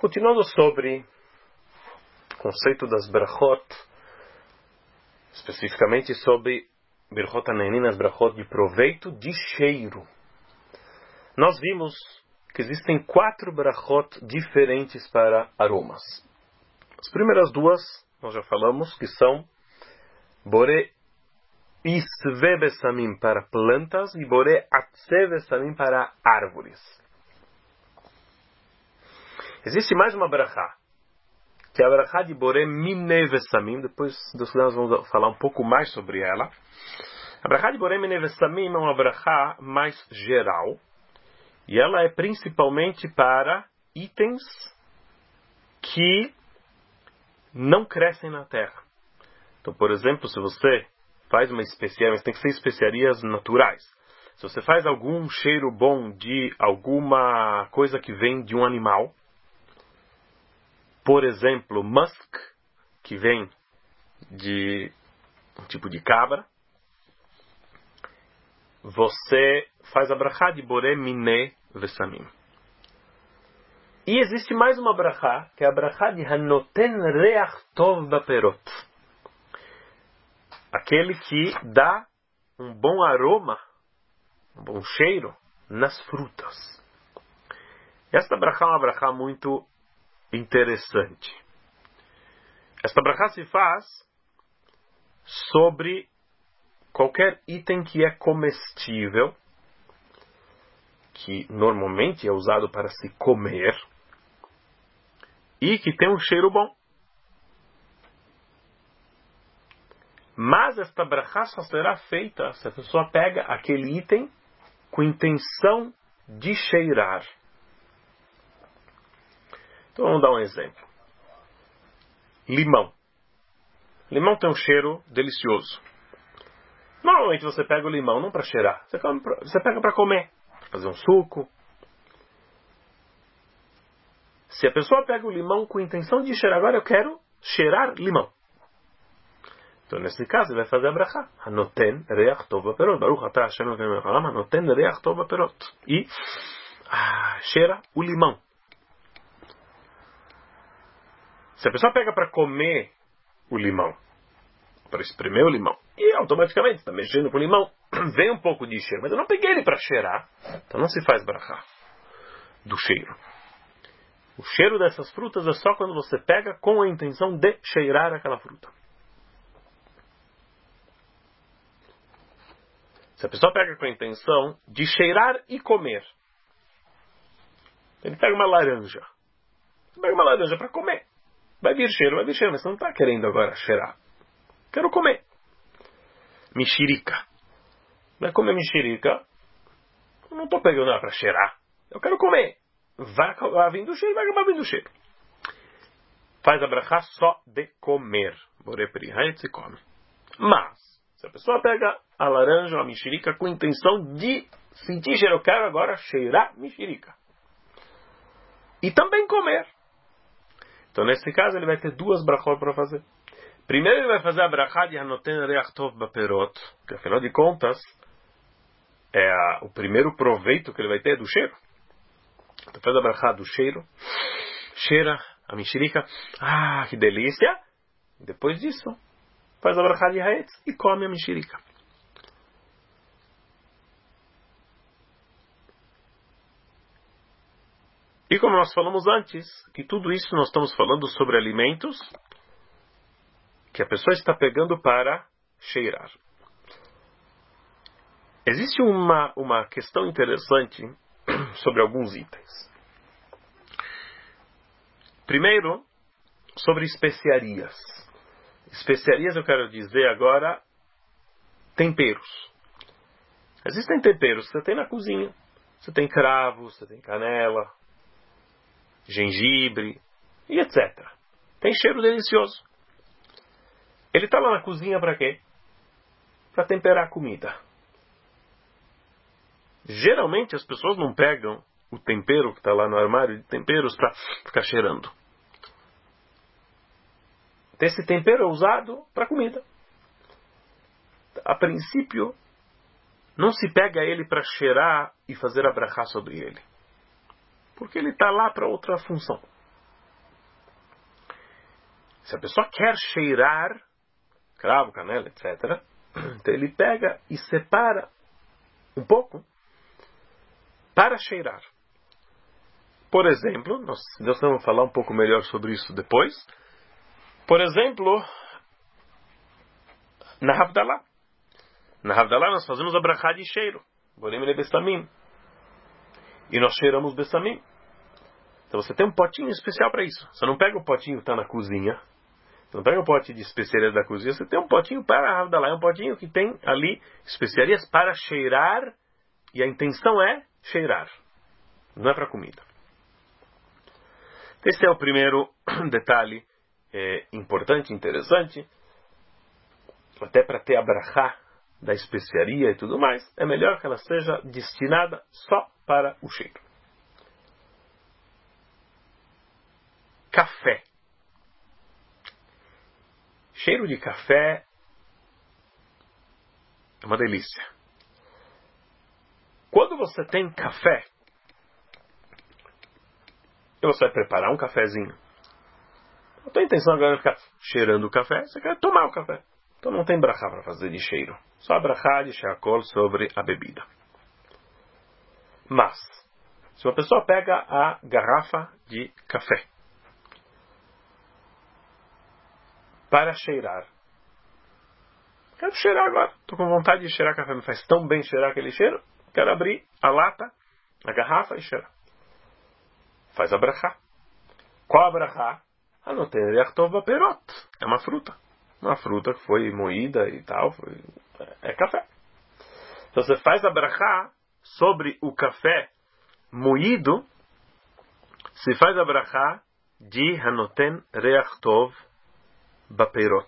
Continuando sobre o conceito das brachot, especificamente sobre brachot hanenin, as brachot de proveito de cheiro. Nós vimos que existem 4 brachot diferentes para aromas. As primeiras 2, nós já falamos, que são Boré Isve Besamim para plantas e Boré Atse Besamim para árvores. Existe mais uma brachá, que é a brachá de Boré Minei Besamim. Depois nós vamos falar um pouco mais sobre ela. A brachá de Boré Minei Besamim é uma brachá mais geral, e ela é principalmente para itens que não crescem na terra. Então, por exemplo, se você faz uma especiaria, mas tem que ser especiarias naturais. Se você faz algum cheiro bom de alguma coisa que vem de um animal, por exemplo, musk, que vem de um tipo de cabra, você faz a brachá de Boré Minei Besamim. E existe mais uma brachá, que é a brachá de Hanoten Reach Tov Baperot. Aquele que dá um bom aroma, um bom cheiro nas frutas. Esta brachá é uma brachá muito interessante. Esta brachá se faz sobre qualquer item que é comestível, que normalmente é usado para se comer, e que tem um cheiro bom. Mas esta brachá só será feita se a pessoa pega aquele item com intenção de cheirar. Então vamos dar um exemplo. Limão. Limão tem um cheiro delicioso. Normalmente você pega o limão não para cheirar, você pega para comer, para fazer um suco. Se a pessoa pega o limão com intenção de cheirar, agora eu quero cheirar limão. Então, nesse caso, ele vai fazer a brachá. Hanoten reach tov baperot. Baruch atah Hashem Elokeinu melech haolam, hanoten reach tov baperot. E cheira o limão. Se a pessoa pega para comer o limão, para espremer o limão, e automaticamente está mexendo com o limão, vem um pouco de cheiro, mas eu não peguei ele para cheirar, então não se faz brachá do cheiro. O cheiro dessas frutas é só quando você pega com a intenção de cheirar aquela fruta. Se a pessoa pega com a intenção de cheirar e comer, ele pega uma laranja. Pega uma laranja para comer. Vai vir cheiro, mas você não está querendo agora cheirar. Quero comer. Mexerica. Vai comer mexerica. Eu não estou pegando ela para cheirar. Eu quero comer. Vai acabar vindo cheiro, vai acabar vindo cheiro. Faz a brachá só de comer. Boré Pri Haetz e come. Mas, se a pessoa pega a laranja ou a mexerica com intenção de sentir cheiro, eu quero agora cheirar mexerica. E também comer. Então, nesse caso, ele vai ter 2 brachot para fazer. Primeiro, ele vai fazer a brachá de Hanoten Reach Tov Baperot, que afinal de contas, é o primeiro proveito que ele vai ter do cheiro. Então, faz a brachá do cheiro, cheira a mexerica, que delícia. E depois disso, faz a brachá de Haetz e come a mexerica. E como nós falamos antes, que tudo isso nós estamos falando sobre alimentos que a pessoa está pegando para cheirar. Existe uma questão interessante sobre alguns itens. Primeiro, sobre especiarias. Especiarias eu quero dizer agora temperos. Existem temperos que você tem na cozinha. Você tem cravo, você tem canela, gengibre e etc. Tem cheiro delicioso. Ele está lá na cozinha para quê? Para temperar a comida. Geralmente as pessoas não pegam o tempero que está lá no armário de temperos para ficar cheirando. Esse tempero é usado para comida. A princípio, não se pega ele para cheirar e fazer a brachá sobre ele. Porque ele está lá para outra função. se a pessoa quer cheirar cravo, canela, etc., então ele pega e separa um pouco para cheirar. Por exemplo, nós vamos falar um pouco melhor sobre isso depois. Por exemplo, na Havdalah. Na Havdalah nós fazemos a brachá de cheiro. Borem ele bessamim. E nós cheiramos bessamim. Então você tem um potinho especial para isso. Você não pega o potinho que está na cozinha. Você não pega o pote de especiarias da cozinha. Você tem um potinho para a Havdalah. É um potinho que tem ali especiarias para cheirar. E a intenção é cheirar. Não é para comida. Esse é o primeiro detalhe importante, interessante. Até para ter a brachá da especiaria e tudo mais, é melhor que ela seja destinada só para o cheiro. Café. Cheiro de café é uma delícia. Quando você tem café, e você vai preparar um cafezinho, a tua intenção agora é ficar cheirando o café, você quer tomar o café. Então não tem brachá para fazer de cheiro. Só brachá de sheakol sobre a bebida. Mas, se uma pessoa pega a garrafa de café para cheirar, quero cheirar agora, estou com vontade de cheirar café, me faz tão bem cheirar aquele cheiro, quero abrir a lata, a garrafa e cheirar. Faz a brachá. Qual a brachá? Anoten reachtov baperot. É uma fruta. Uma fruta que foi moída e tal. É café. Então você faz a brachá sobre o café moído. Se faz a brachá de Hanoten reachtov baperot.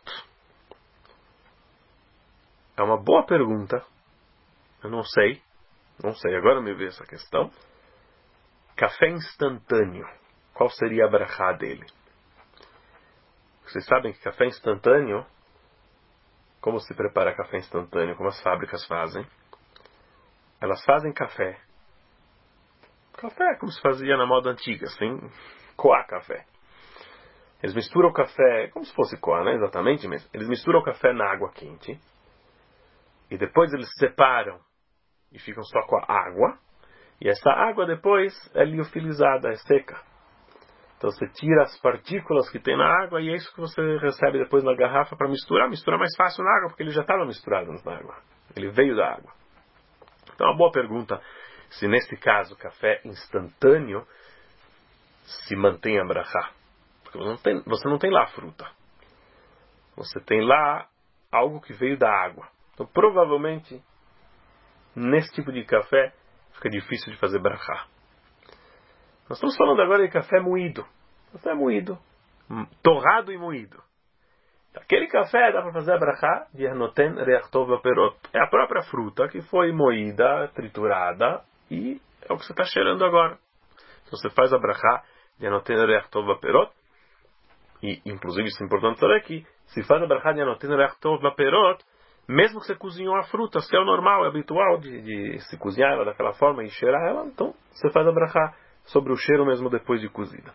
É uma boa pergunta. Eu não sei. Não sei. Agora me veio essa questão. Café instantâneo. Qual seria a brachá dele? Vocês sabem que café instantâneo, como se prepara café instantâneo, como as fábricas fazem? Elas fazem café. Café como se fazia na moda antiga, sem coar café. Eles misturam o café, como se fosse coar, né? Exatamente, mas eles misturam o café na água quente. E depois eles separam e ficam só com a água. E essa água depois é liofilizada, é seca. Então você tira as partículas que tem na água e é isso que você recebe depois na garrafa para misturar. Mistura mais fácil na água porque ele já estava misturado na água. Ele veio da água. Então uma boa pergunta se nesse caso café instantâneo se mantém a brachá. Porque você não tem lá a fruta. Você tem lá algo que veio da água. Então provavelmente nesse tipo de café fica difícil de fazer brachá. Nós estamos falando agora de café moído. Café moído. Torrado e moído. Aquele café dá para fazer a brachá de Hanoten reachtov baperot. É a própria fruta que foi moída, triturada e é o que você está cheirando agora. Então você faz a brachá de Hanoten reachtov baperot. E inclusive isso é importante saber que se faz a brachá de Hanoten reachtov baperot, mesmo que você cozinhou a fruta, se é o normal, é habitual de se cozinhar ela daquela forma e cheirar ela, então você faz a brachá sobre o cheiro mesmo depois de cozida.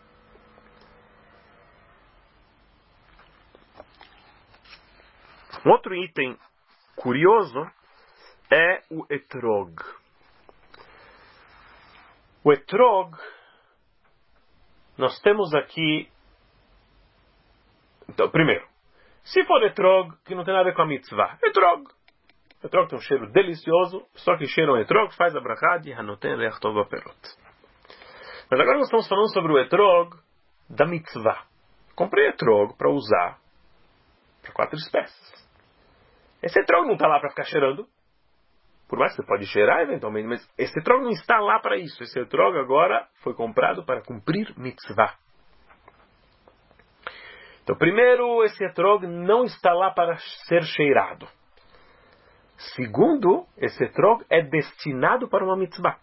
Um outro item curioso é o etrog. O etrog, nós temos aqui... Então, primeiro, se for etrog, que não tem nada a ver com a mitzvah, etrog tem um cheiro delicioso, só que cheira um etrog, faz a brachá de Hanoten reachtov baperot. Mas agora nós estamos falando sobre o etrog da mitzvah. Comprei etrog para usar para 4 espécies. Esse etrog não está lá para ficar cheirando. Por mais que você pode cheirar eventualmente, mas esse etrog não está lá para isso. Esse etrog agora foi comprado para cumprir mitzvah. Então, primeiro, esse etrog não está lá para ser cheirado. Segundo, esse etrog é destinado para uma mitzvah.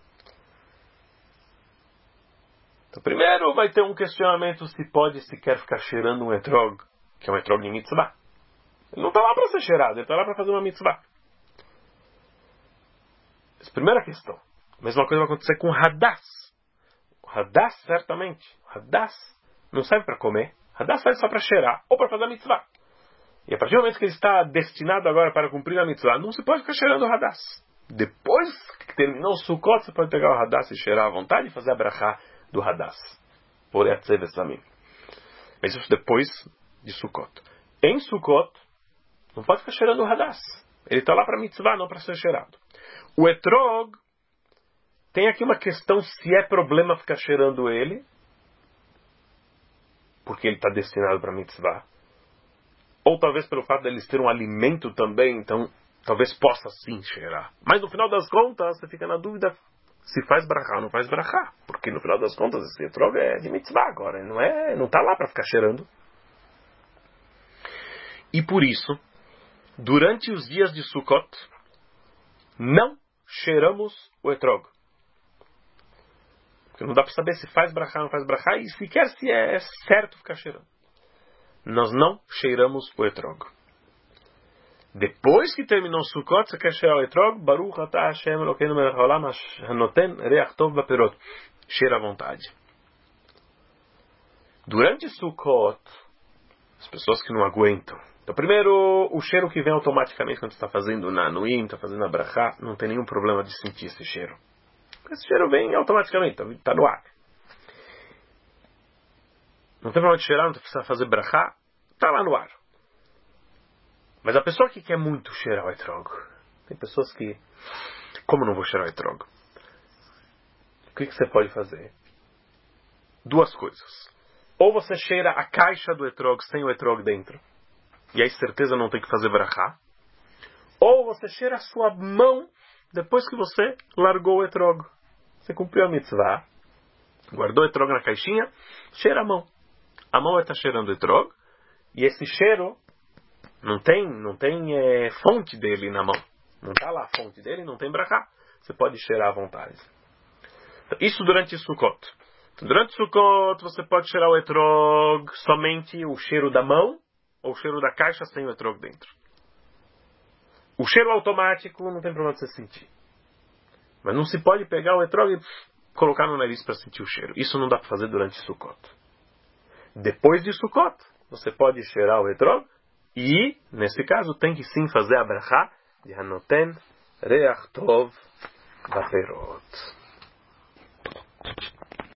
Então, primeiro vai ter um questionamento se pode sequer ficar cheirando um etrog, que é um etrog de mitzvah. Ele não está lá para ser cheirado, ele está lá para fazer uma mitzvah. Essa é a primeira questão. A mesma coisa vai acontecer com o hadass. O hadass, certamente. O hadass não serve para comer. Hadass serve só para cheirar ou para fazer a mitzvah. E a partir do momento que ele está destinado agora para cumprir a mitzvah, não se pode ficar cheirando o Hadass. Depois que terminou o Sukkot, você pode pegar o Hadass e cheirar à vontade e fazer a brachá do Hadass. Por Yatzev Eslamim. Mas isso depois de Sukkot. Em Sukkot, não pode ficar cheirando o Hadass. Ele está lá para mitzvah, não para ser cheirado. O Etrog, tem aqui uma questão se é problema ficar cheirando ele, porque ele está destinado para mitzvah. Ou talvez pelo fato de eles ter um alimento também, então talvez possa sim cheirar. Mas no final das contas, você fica na dúvida se faz brachá ou não faz brachá. Porque no final das contas, esse etrog é de mitzvah agora. Não está lá para ficar cheirando. E por isso, durante os dias de Sukkot, não cheiramos o etrog. Porque não dá para saber se faz brachá ou não faz brachá. E sequer se é certo ficar cheirando. Nós não cheiramos o etrog. Depois que terminou o Sukkot, você quer cheirar o etrog? Baruch atah Hashem Elokeinu melech haolam hanoten reach tov baperot. Cheira à vontade. Durante Sukkot, as pessoas que não aguentam. Então, primeiro, o cheiro que vem automaticamente quando você está fazendo na Anuim, está fazendo na Brachá, não tem nenhum problema de sentir esse cheiro. Esse cheiro vem automaticamente, está no ar. Não tem problema de cheirar, não precisa fazer Brachá, está lá no ar. Mas a pessoa que quer muito cheirar o etrog, tem pessoas que, como não vou cheirar o etrog? O que você pode fazer? Duas coisas. Ou você cheira a caixa do etrog sem o etrog dentro, e aí certeza não tem que fazer brachá. Ou você cheira a sua mão depois que você largou o etrog. Você cumpriu a mitzvah, guardou o etrog na caixinha, cheira a mão. A mão vai estar cheirando o etrog, e esse cheiro não tem fonte dele na mão. Não está lá a fonte dele, não tem brachá. Você pode cheirar à vontade. Então, isso durante Sukkot. Então, durante Sukkot você pode cheirar o etrog somente o cheiro da mão ou o cheiro da caixa sem o etrog dentro. O cheiro automático não tem problema de você sentir. Mas não se pode pegar o etrog e colocar no nariz para sentir o cheiro. Isso não dá para fazer durante Sukkot. Depois de Sukkot, você pode cheirar o etrog. E, nesse caso, tem que sim fazer a brachá de Hanoten Reach Tov Baperot.